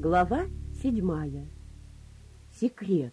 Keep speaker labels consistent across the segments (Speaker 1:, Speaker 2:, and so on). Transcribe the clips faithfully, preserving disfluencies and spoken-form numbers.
Speaker 1: Глава седьмая. Секрет.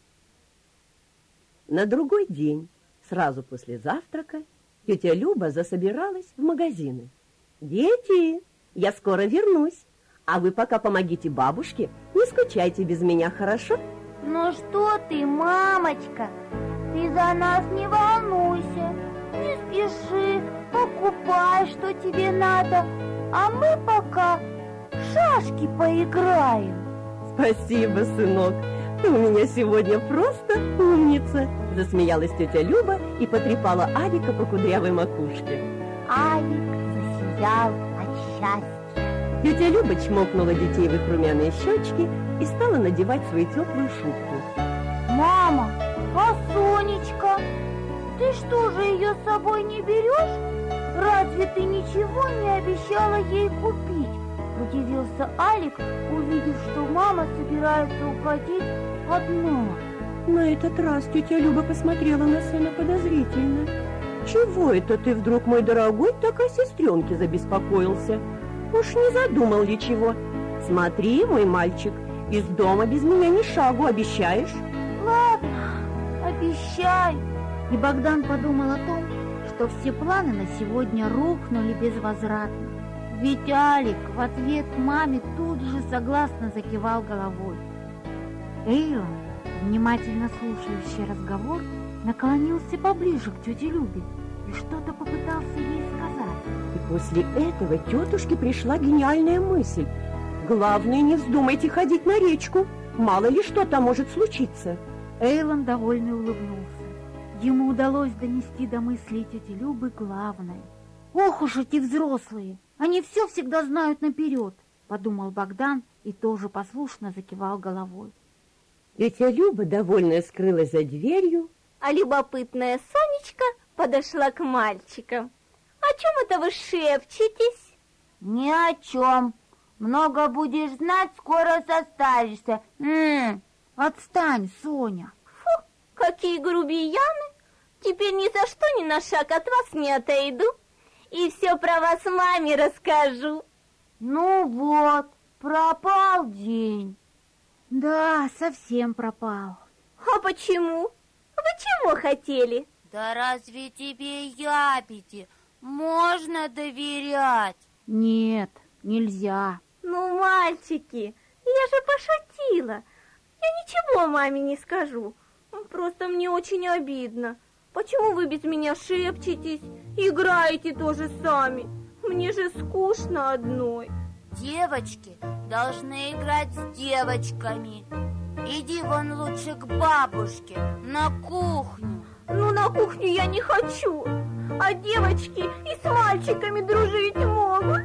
Speaker 1: На другой день, сразу после завтрака, тетя Люба засобиралась в магазины. «Дети, я скоро вернусь, а вы пока помогите бабушке, не скучайте без меня, хорошо?»
Speaker 2: Ну что ты, мамочка, ты за нас не волнуйся, не спеши, покупай, что тебе надо, а мы пока в шашки поиграем.
Speaker 1: «Спасибо, сынок, ты у меня сегодня просто умница!» Засмеялась тетя Люба и потрепала Алика по кудрявой макушке.
Speaker 2: Алик засиял от счастья.
Speaker 1: Тетя Люба чмокнула детей в их румяные щечки и стала надевать свою теплую шубку.
Speaker 2: Мама, а Сонечка? Ты что же ее с собой не берешь? Разве ты ничего не обещала ей купить? Удивился Алик, увидев, что мама собирается уходить одна.
Speaker 1: На этот раз тетя Люба посмотрела на сына подозрительно. «Чего это ты вдруг, мой дорогой, так о сестренке забеспокоился? Уж не задумал ли чего? Смотри, мой мальчик, из дома без меня ни шагу, обещаешь?»
Speaker 2: Ладно, обещаю. И Богдан подумал о том, что все планы на сегодня рухнули безвозвратно. Ведь Алик в ответ маме тут же согласно закивал головой. Эйлон, внимательно слушающий разговор, наклонился поближе к тете Любе и что-то попытался ей сказать.
Speaker 1: И после этого тетушке пришла гениальная мысль. «Главное, не вздумайте ходить на речку, мало ли что там может случиться».
Speaker 2: Эйлон довольно улыбнулся. Ему удалось донести до мысли тети Любы главное. «Ох уж эти взрослые! Они все всегда знают наперед!» — подумал Богдан и тоже послушно закивал головой.
Speaker 1: Тетя Люба, довольная, скрылась за дверью,
Speaker 3: а любопытная Сонечка подошла к мальчикам. «О чем это вы шепчетесь?»
Speaker 2: «Ни о чем. Много будешь знать, скоро состаришься. М-м, отстань, Соня!»
Speaker 3: «Фу, какие грубияны! Теперь ни за что ни на шаг от вас не отойду. И все про вас маме расскажу».
Speaker 2: «Ну вот, пропал день». «Да, совсем пропал».
Speaker 3: «А почему? Вы чего хотели?»
Speaker 4: «Да разве тебе ябеди можно доверять?»
Speaker 2: «Нет, нельзя».
Speaker 3: «Ну, мальчики, я же пошутила. Я ничего маме не скажу. Просто мне очень обидно. Почему вы без меня шепчетесь, играете тоже сами? Мне же скучно одной».
Speaker 4: «Девочки должны играть с девочками. Иди вон лучше к бабушке на кухню».
Speaker 3: «Ну, на кухню я не хочу, а девочки и с мальчиками дружить могут».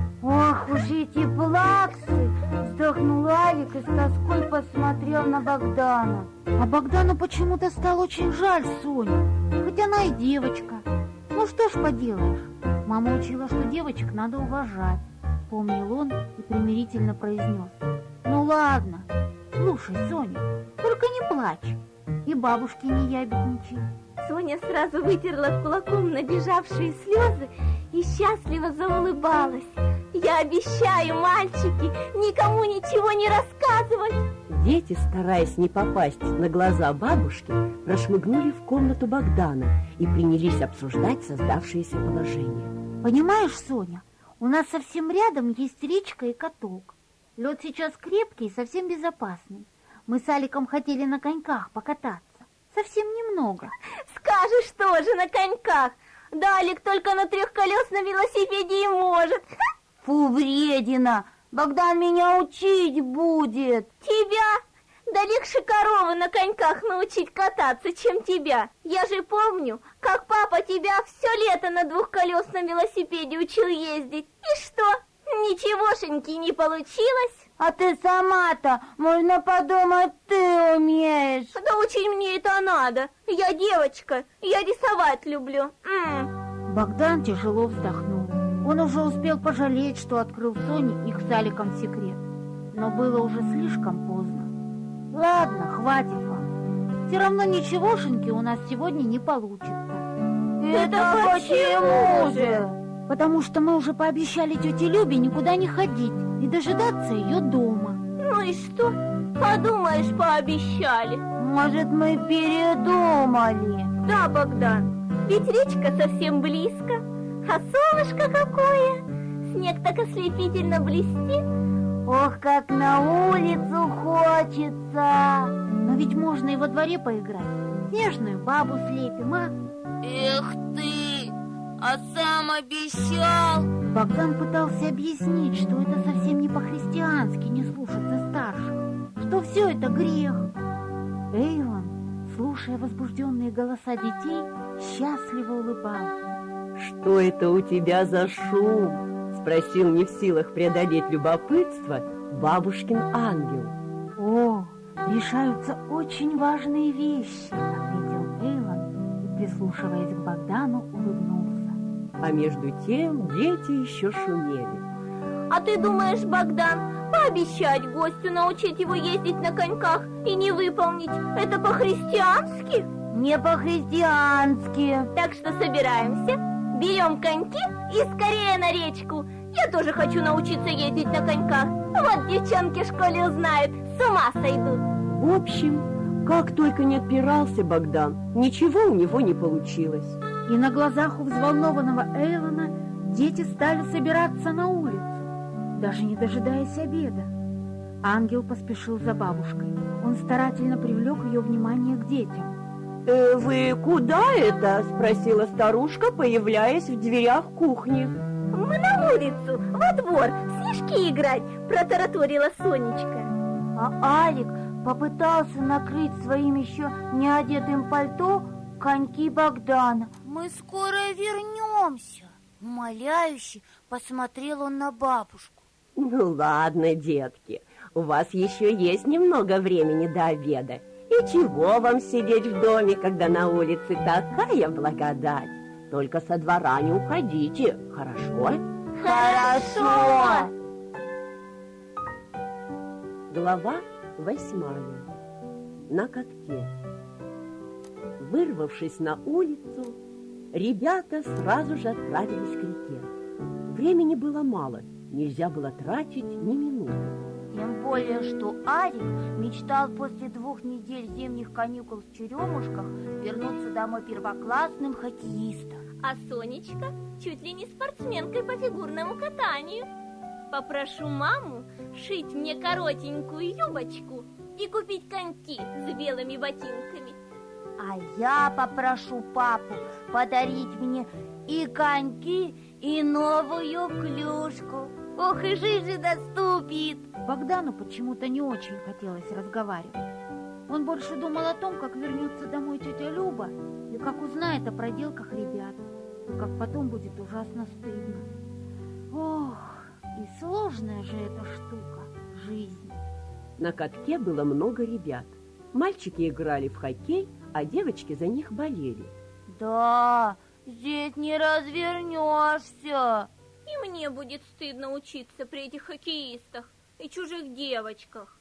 Speaker 2: «Ох уж эти плаксы!» — вздохнул Алик и с тоской посмотрел на Богдана. А Богдану почему-то стало очень жаль Соню, хоть она и девочка. Ну что ж поделаешь, мама учила, что девочек надо уважать, помнил он и примирительно произнес. «Ну ладно, слушай, Соня, только не плачь и бабушке не ябедничай».
Speaker 3: Соня сразу вытерла кулаком набежавшие слезы и счастливо заулыбалась. «Я обещаю, мальчики, никому ничего не рассказывать».
Speaker 1: Дети, стараясь не попасть на глаза бабушки, прошмыгнули в комнату Богдана и принялись обсуждать создавшееся положение.
Speaker 2: «Понимаешь, Соня, у нас совсем рядом есть речка и каток. Лед сейчас крепкий и совсем безопасный. Мы с Аликом хотели на коньках покататься. Совсем немного».
Speaker 3: «Скажешь тоже на коньках. Да, Алик только на трехколесном велосипеде и может».
Speaker 2: «Фу, вредина! Богдан меня учить будет!»
Speaker 3: «Тебя? Да легче коровы на коньках научить кататься, чем тебя. Я же помню, как папа тебя все лето на двухколесном велосипеде учил ездить. И что, ничегошеньки не получилось?»
Speaker 2: «А ты сама-то, можно подумать, ты умеешь».
Speaker 3: «Да учить мне это надо. Я девочка, я рисовать люблю». М-м.
Speaker 2: Богдан тяжело вздохнул. Он уже успел пожалеть, что открыл Соне их с Аликом секрет. Но было уже слишком поздно. «Ладно, хватит вам. Все равно ничегошеньки у нас сегодня не получится».
Speaker 3: «Это почему же?»
Speaker 2: «Потому что мы уже пообещали тете Любе никуда не ходить и дожидаться ее дома».
Speaker 3: Ну и что? Подумаешь, пообещали.
Speaker 2: Может, мы передумали?
Speaker 3: Да, Богдан, ведь речка совсем близко, а солнышко какое! Снег так ослепительно блестит.
Speaker 2: Ох, как на улицу хочется! Но ведь можно и во дворе поиграть. Снежную бабу слепим, а?
Speaker 4: Эх ты, а сам обещал.
Speaker 2: Богдан пытался объяснить, что это совсем не по-христиански не слушаться старших, что все это грех. Эйлон, слушая возбужденные голоса детей, счастливо улыбался.
Speaker 1: «Что это у тебя за шум?» — спросил, не в силах преодолеть любопытство, бабушкин ангел.
Speaker 2: «О, решаются очень важные вещи», — ответил Эйлон и, прислушиваясь к Богдану, улыбнулся.
Speaker 1: А между тем дети еще шумели.
Speaker 3: А ты думаешь, Богдан, пообещать гостю научить его ездить на коньках и не выполнить — это по-христиански?
Speaker 2: Не по-христиански.
Speaker 3: Так что собираемся, берем коньки и скорее на речку. Я тоже хочу научиться ездить на коньках. Вот девчонки в школе узнают, с ума сойдут.
Speaker 1: В общем, как только не отпирался Богдан, ничего у него не получилось.
Speaker 2: И на глазах у взволнованного Эйлона дети стали собираться на улицу, даже не дожидаясь обеда. Ангел поспешил за бабушкой. Он старательно привлек ее внимание к детям.
Speaker 1: «Э, «Вы куда это?» — спросила старушка, появляясь в дверях кухни.
Speaker 3: Мы на улицу, во двор, в снежки играть, протараторила Сонечка.
Speaker 2: А Алик попытался накрыть своим еще не одетым пальто коньки Богдана.
Speaker 4: Мы скоро вернемся. Умоляюще посмотрел он на бабушку.
Speaker 1: Ну ладно, детки, у вас еще есть немного времени до обеда. И чего вам сидеть в доме, когда на улице такая благодать? Только со двора не уходите, хорошо?
Speaker 3: Хорошо!
Speaker 1: Глава восьмая. На катке. Вырвавшись на улицу, ребята сразу же отправились к реке. Времени было мало, нельзя было тратить ни минуты.
Speaker 2: Тем более, что Алик мечтал после двух недель зимних каникул в Черемушках вернуться домой первоклассным хоккеистом.
Speaker 3: А Сонечка чуть ли не спортсменкой по фигурному катанию. Попрошу маму шить мне коротенькую юбочку и купить коньки с белыми ботинками.
Speaker 2: А я попрошу папу подарить мне и коньки, и новую клюшку. Ох, и жизнь же наступит! Богдану почему-то не очень хотелось разговаривать. Он больше думал о том, как вернется домой тетя Люба и как узнает о проделках ребят, и как потом будет ужасно стыдно. Ох, и сложная же эта штука — жизнь.
Speaker 1: На катке было много ребят. Мальчики играли в хоккей, а девочки за них болели.
Speaker 2: Да, здесь не развернешься.
Speaker 3: И мне будет стыдно учиться при этих хоккеистах и чужих девочках.